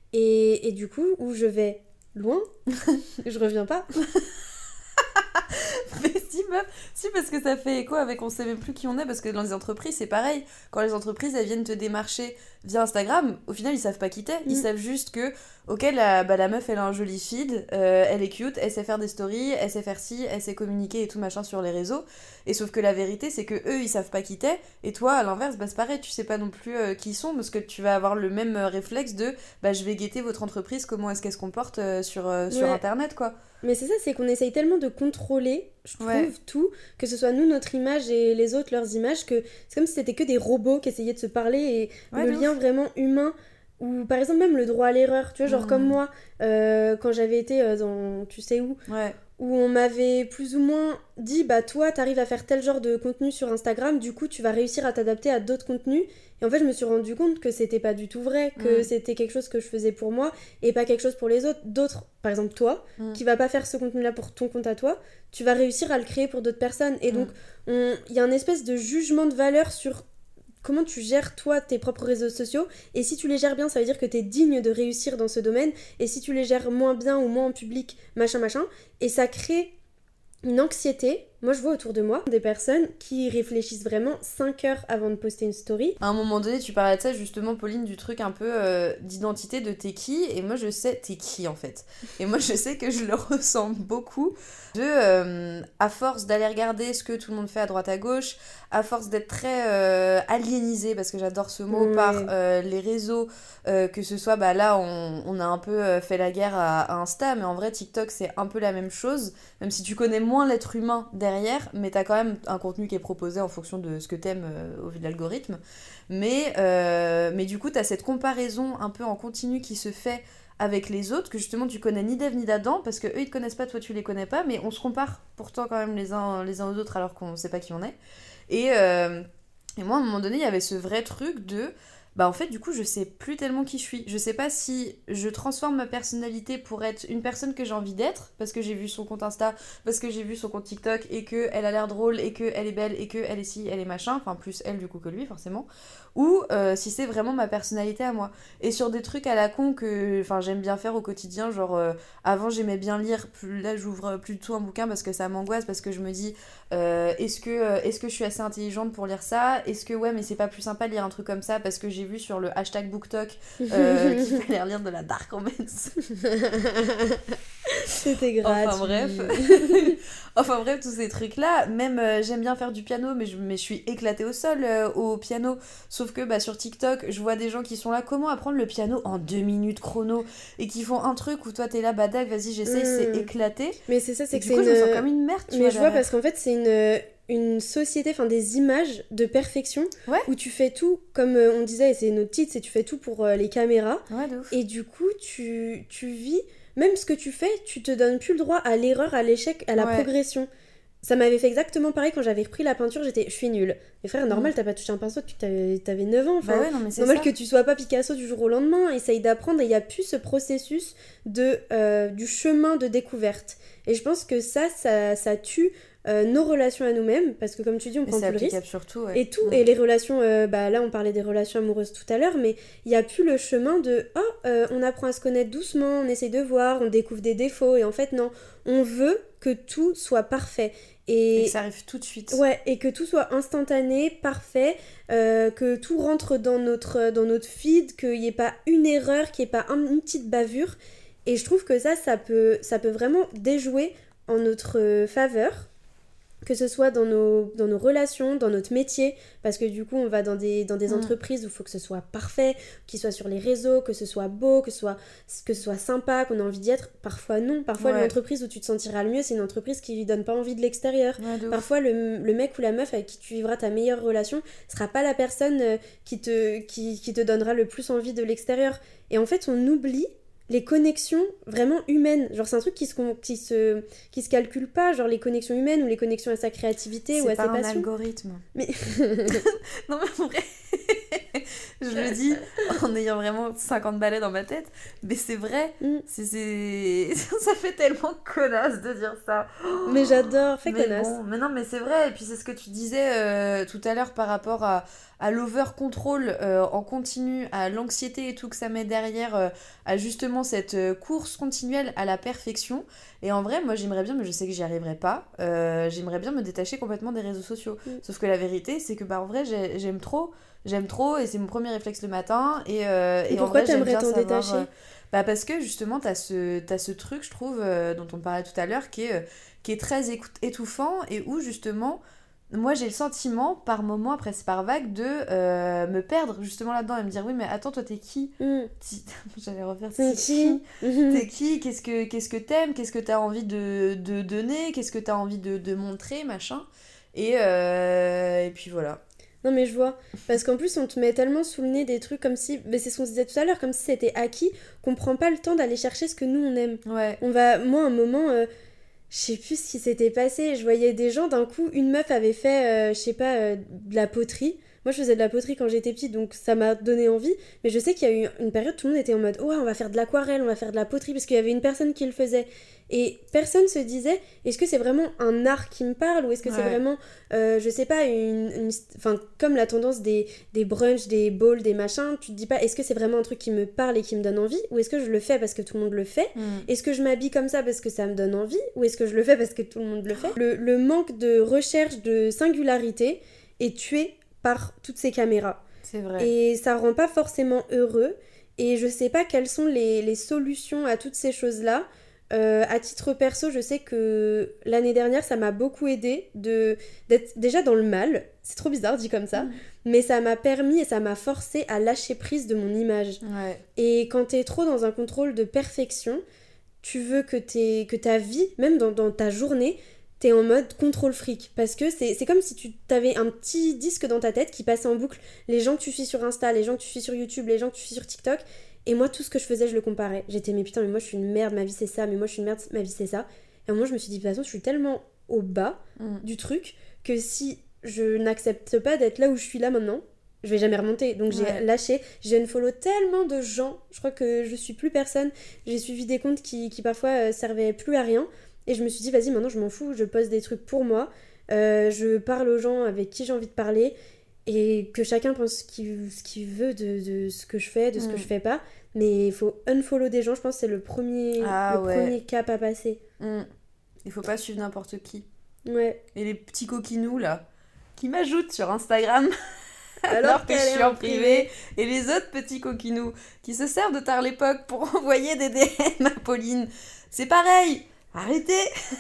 Et, et du coup, où je vais loin, je reviens pas. Mais dis meuf, si parce que ça fait écho avec on sait même plus qui on est, parce que dans les entreprises c'est pareil, quand les entreprises elles viennent te démarcher via Instagram, au final ils savent pas qui t'es, ils Mm. savent juste que ok la, bah, la meuf elle a un joli feed, euh, elle est cute, elle sait faire des stories, elle sait faire ci, elle sait communiquer et tout machin sur les réseaux, et sauf que la vérité c'est que eux ils savent pas qui t'es, et toi à l'inverse bah c'est pareil, tu sais pas non plus euh, qui ils sont, parce que tu vas avoir le même euh, réflexe de bah je vais guetter votre entreprise, comment est-ce qu'elle se comporte euh, sur, euh, sur Ouais. internet quoi. Mais c'est ça, c'est qu'on essaye tellement de contrôler, je trouve, Ouais. tout, que ce soit nous, notre image et les autres, leurs images, que c'est comme si c'était que des robots qui essayaient de se parler et Ouais, le de lien ouf. vraiment humain, ou par exemple même le droit à l'erreur, tu vois, genre Mm. comme moi, euh, quand j'avais été euh, dans tu sais où, Ouais. où on m'avait plus ou moins dit, bah toi, t'arrives à faire tel genre de contenu sur Instagram, du coup, tu vas réussir à t'adapter à d'autres contenus. Et en fait, je me suis rendu compte que c'était pas du tout vrai, que Mm. c'était quelque chose que je faisais pour moi et pas quelque chose pour les autres. D'autres, par exemple toi, Mm. qui va pas faire ce contenu-là pour ton compte à toi, tu vas réussir à le créer pour d'autres personnes. Et donc, on- il y a un espèce de jugement de valeur sur comment tu gères toi tes propres réseaux sociaux, et si tu les gères bien ça veut dire que t'es digne de réussir dans ce domaine, et si tu les gères moins bien ou moins en public, machin machin, et ça crée une anxiété. Moi je vois autour de moi des personnes qui réfléchissent vraiment cinq heures avant de poster une story. À un moment donné, tu parlais de ça justement, Pauline, du truc un peu euh, d'identité de t'es qui, et moi je sais t'es qui en fait. Et moi je sais que je le ressens beaucoup, de euh, à force d'aller regarder ce que tout le monde fait à droite à gauche, à force d'être très euh, aliénisé, parce que j'adore ce mot, Ouais. par euh, les réseaux, euh, que ce soit, bah là on, on a un peu euh, fait la guerre à, à Insta, mais en vrai TikTok c'est un peu la même chose, même si tu connais moins l'être humain derrière, mais t'as quand même un contenu qui est proposé en fonction de ce que t'aimes euh, au vu de l'algorithme. Mais, euh, mais du coup, t'as cette comparaison un peu en continu qui se fait avec les autres, que justement tu connais ni d'Ève ni d'Adam, parce que eux ils te connaissent pas, toi tu les connais pas, mais on se compare pourtant quand même les uns, les uns aux autres alors qu'on sait pas qui on est. Et, euh, et moi à un moment donné, il y avait ce vrai truc de... Bah en fait du coup je sais plus tellement qui je suis. Je sais pas si je transforme ma personnalité pour être une personne que j'ai envie d'être, parce que j'ai vu son compte Insta, parce que j'ai vu son compte TikTok, et que elle a l'air drôle, et que elle est belle, et que elle est ci, elle est machin, enfin plus elle du coup que lui forcément, ou euh, si c'est vraiment ma personnalité à moi. Et sur des trucs à la con que enfin j'aime bien faire au quotidien, genre euh, avant j'aimais bien lire, plus, là j'ouvre plus du tout un bouquin parce que ça m'angoisse, parce que je me dis euh, est-ce que, euh, est-ce que je suis assez intelligente pour lire ça, est-ce que ouais mais c'est pas plus sympa de lire un truc comme ça, parce que j'ai vu sur le hashtag BookTok euh, qu'il fallait relire de la dark romance. C'était gratuit. Enfin bref, enfin bref, tous ces trucs-là. Même euh, j'aime bien faire du piano, mais je, mais je suis éclatée au sol euh, au piano. Sauf que bah, sur TikTok, je vois des gens qui sont là, comment apprendre le piano en deux minutes chrono, et qui font un truc où toi t'es là, badac, vas-y j'essaye, Mm. c'est éclaté. Mais c'est ça, c'est Et que du c'est coup, une... je me sens comme une merde, tu Mais vois. je vois derrière. parce qu'en fait c'est une, une société, enfin des images de perfection, Ouais. où tu fais tout, comme euh, on disait, et c'est notre titre, c'est tu fais tout pour euh, les caméras, Ouais, de ouf. et du coup tu, tu vis, même ce que tu fais, tu te donnes plus le droit à l'erreur, à l'échec, à la Ouais. progression. Ça m'avait fait exactement pareil quand j'avais repris la peinture, j'étais, je suis nulle. Mais frère, normal, t'as pas touché un pinceau depuis que t'avais, t'avais neuf ans, enfin... Bah ouais, non, mais c'est Normal ça. que tu sois pas Picasso du jour au lendemain, essaye d'apprendre, et il n'y a plus ce processus de, euh, du chemin de découverte. Et je pense que ça, ça, ça tue euh, nos relations à nous-mêmes, parce que comme tu dis, on Mais prend c'est plus le risque. applicable sur tout, ouais. Et tout, Mm. et les relations, euh, bah là on parlait des relations amoureuses tout à l'heure, mais il n'y a plus le chemin de « Oh, euh, on apprend à se connaître doucement, on essaye de voir, on découvre des défauts », et en fait non, on veut que tout soit parfait. Et Et, que ça arrive tout de suite. ouais, et que tout soit instantané, parfait, euh, que tout rentre dans notre, dans notre feed, qu'il n'y ait pas une erreur, qu'il n'y ait pas un- une petite bavure. Et je trouve que ça, ça peut, ça peut vraiment déjouer en notre euh, faveur, que ce soit dans nos, dans nos relations, dans notre métier, parce que du coup on va dans des, dans des Mm. entreprises où il faut que ce soit parfait, qu'il soit sur les réseaux, que ce soit beau, que ce soit, que ce soit sympa, qu'on a envie d'y être. Parfois non, parfois Ouais. l'entreprise où tu te sentiras le mieux, c'est une entreprise qui lui donne pas envie de l'extérieur. Ouais, de ouf. Parfois, le, le mec ou la meuf avec qui tu vivras ta meilleure relation sera pas la personne euh, qui, te, qui, qui te donnera le plus envie de l'extérieur. Et en fait, on oublie les connexions vraiment humaines. Genre, c'est un truc qui se, con- qui se, qui se calcule pas, genre les connexions humaines ou les connexions à sa créativité ou à C'est pas ses un passions. algorithme. Mais Non mais en vrai, Je le dis en ayant vraiment cinquante balais dans ma tête, mais c'est vrai, Mm. c'est, c'est... ça fait tellement connasse de dire ça. Mais j'adore, fais mais connasse. bon, mais non, mais c'est vrai, et puis c'est ce que tu disais euh, tout à l'heure par rapport à, à l'over-control euh, en continu, à l'anxiété et tout que ça met derrière, euh, à justement cette euh, course continuelle à la perfection. Et en vrai, moi j'aimerais bien, mais je sais que j'y arriverai pas, euh, j'aimerais bien me détacher complètement des réseaux sociaux. Mm. Sauf que la vérité, c'est que bah, en vrai, j'ai- j'aime trop, j'aime trop, et c'est mon premier réflexe le matin. Et, euh, Et et en pourquoi vrai, j'aime t'aimerais bien t'en savoir, détacher euh, bah parce que justement, t'as ce, t'as ce truc, je trouve, euh, dont on parlait tout à l'heure, qui est, euh, qui est très écout- étouffant, et où justement, moi j'ai le sentiment, par moment, après c'est par vague, de euh, me perdre justement là-dedans et me dire, oui, mais attends, toi t'es qui Mm. Ti- J'allais refaire, C'est t'es qui qui T'es qui Qu'est-ce que qu'est-ce que t'aimes Qu'est-ce que t'as envie de, de donner Qu'est-ce que t'as envie de, de montrer, machin. Et, euh, et puis voilà. Non mais je vois, parce qu'en plus on te met tellement sous le nez des trucs comme si, mais c'est ce qu'on se disait tout à l'heure, comme si c'était acquis, qu'on prend pas le temps d'aller chercher ce que nous on aime. Ouais. On va, moi à un moment, euh, je sais plus ce qui s'était passé, je voyais des gens, d'un coup, une meuf avait fait, euh, je sais pas, euh, de la poterie. Moi je faisais de la poterie quand j'étais petite, donc ça m'a donné envie, mais je sais qu'il y a eu une période, tout le monde était en mode, ouais on va faire de l'aquarelle, on va faire de la poterie, parce qu'il y avait une personne qui le faisait. Et personne se disait, est-ce que c'est vraiment un art qui me parle, ou est-ce que c'est Ouais. vraiment, euh, je sais pas, une, une- enfin, comme la tendance des, des brunchs, des bowls, des machins, tu te dis pas, est-ce que c'est vraiment un truc qui me parle et qui me donne envie, ou est-ce que je le fais parce que tout le monde le fait? Mm. Est-ce que je m'habille comme ça parce que ça me donne envie, ou est-ce que je le fais parce que tout le monde le fait? Le, le manque de recherche de singularité est tué par toutes ces caméras. C'est vrai. Et ça rend pas forcément heureux. Et je sais pas quelles sont les, les solutions à toutes ces choses-là. Euh, à titre perso, je sais que l'année dernière, ça m'a beaucoup aidé de, d'être déjà dans le mal. C'est trop bizarre dit comme ça. Mm. Mais ça m'a permis et ça m'a forcé à lâcher prise de mon image. Ouais. Et quand t'es trop dans un contrôle de perfection, tu veux que, t'es, que ta vie, même dans, dans ta journée, t'es en mode contrôle fric. Parce que c'est, c'est comme si tu avais un petit disque dans ta tête qui passait en boucle les gens que tu suis sur Insta, les gens que tu suis sur YouTube, les gens que tu suis sur TikTok. Et moi, tout ce que je faisais, je le comparais. J'étais, mais putain, mais moi je suis une merde, ma vie c'est ça, mais moi je suis une merde, ma vie c'est ça. Et à un moment, je me suis dit, de toute façon, je suis tellement au bas Mm. du truc que si je n'accepte pas d'être là où je suis là maintenant, je vais jamais remonter. Donc j'ai Ouais. lâché, j'ai unfollow tellement de gens, je crois que je suis plus personne. J'ai suivi des comptes qui, qui parfois euh, servaient plus à rien. Et je me suis dit, vas-y, maintenant je m'en fous, je poste des trucs pour moi. Euh, je parle aux gens avec qui j'ai envie de parler. Et que chacun pense ce qu'il, ce qu'il veut de, de ce que je fais, de ce Mm. que je fais pas. Mais il faut unfollow des gens, je pense que c'est le premier, Ah le ouais. premier cap à passer. Mm. Il faut pas suivre n'importe qui. Ouais. Et les petits coquinous là, qui m'ajoutent sur Instagram alors, Alors que qu'elle je est suis en en privé. Et les autres petits coquinous qui se servent de tard l'époque pour envoyer des D M à Pauline. C'est pareil. Arrêtez.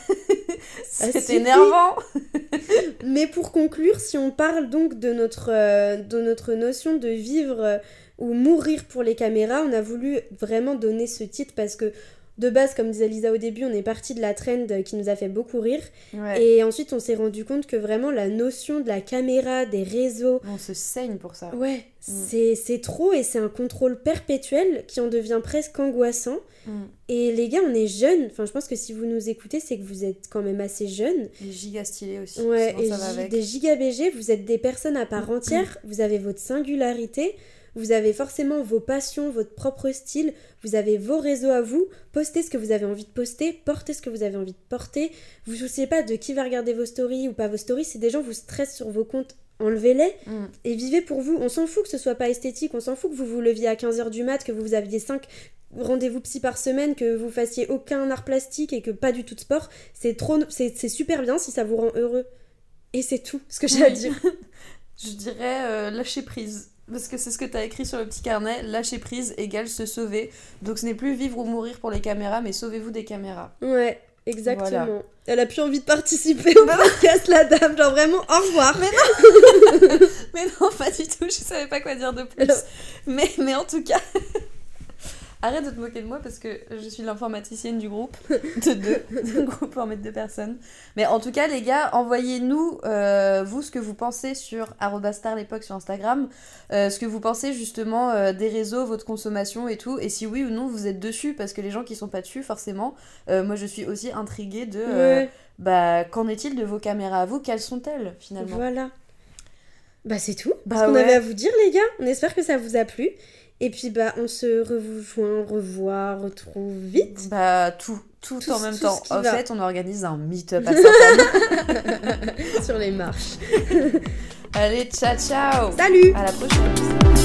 C'est suffit. énervant. Mais pour conclure, si on parle donc de notre, euh, de notre notion de vivre euh, ou mourir pour les caméras, on a voulu vraiment donner ce titre parce que de base, comme disait Lisa au début, on est parti de la trend qui nous a fait beaucoup rire. Ouais. Et ensuite, on s'est rendu compte que vraiment la notion de la caméra, des réseaux, On se saigne pour ça. ouais, c'est, c'est trop et c'est un contrôle perpétuel qui en devient presque angoissant. Mm. Et les gars, on est jeunes. Enfin, je pense que si vous nous écoutez, c'est que vous êtes quand même assez jeunes. Les giga stylés aussi. Ouais, souvent et ça va gi- avec. des giga B G, vous êtes des personnes à part entière, vous avez votre singularité, vous avez forcément vos passions, votre propre style, vous avez vos réseaux à vous, postez ce que vous avez envie de poster, portez ce que vous avez envie de porter, vous ne souciez pas de qui va regarder vos stories ou pas vos stories, si des gens vous stressent sur vos comptes, enlevez-les Mm. et vivez pour vous. On s'en fout que ce soit pas esthétique, on s'en fout que vous vous leviez à quinze heures du mat, que vous aviez cinq rendez-vous psy par semaine, que vous fassiez aucun art plastique et que pas du tout de sport, c'est trop, c'est, c'est super bien si ça vous rend heureux. Et c'est tout ce que j'ai à Oui. dire. Je dirais euh, lâcher prise. Parce que c'est ce que t'as écrit sur le petit carnet. Lâcher prise égale se sauver. Donc ce n'est plus vivre ou mourir pour les caméras, mais sauvez-vous des caméras. Ouais, exactement. Voilà. Elle a plus envie de participer au podcast, la dame. Genre vraiment, au revoir. Mais non Mais non, pas du tout, je savais pas quoi dire de plus. Alors- Mais, mais en tout cas... Arrête de te moquer de moi parce que je suis l'informaticienne du groupe, de deux, de groupe formé de deux personnes. Mais en tout cas, les gars, envoyez-nous, euh, vous, ce que vous pensez sur arobase star l'époque sur Instagram, euh, ce que vous pensez justement euh, des réseaux, votre consommation et tout, et si oui ou non vous êtes dessus, parce que les gens qui sont pas dessus, forcément, euh, moi je suis aussi intriguée de, euh, Ouais, bah, qu'en est-il de vos caméras à vous, quelles sont-elles finalement? voilà. Bah c'est tout. Bah ce qu'on ouais. avait à vous dire les gars. On espère que ça vous a plu. Et puis bah on se rejoint, revoit, retrouve vite. Bah tout, tout, Tout- en même tout temps. ce qui En va. fait, on organise un meet-up à Saint-Anne. Sur les marches. Allez, ciao ciao. Salut. À la prochaine.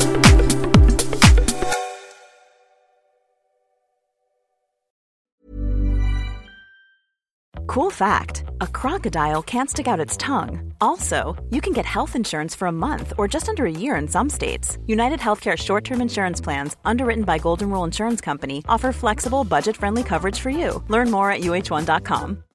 Cool fact, a crocodile can't stick out its tongue. Also, you can get health insurance for a month or just under a year in some states. United Healthcare short-term insurance plans, underwritten by Golden Rule Insurance Company, offer flexible, budget-friendly coverage for you. Learn more at U H one dot com.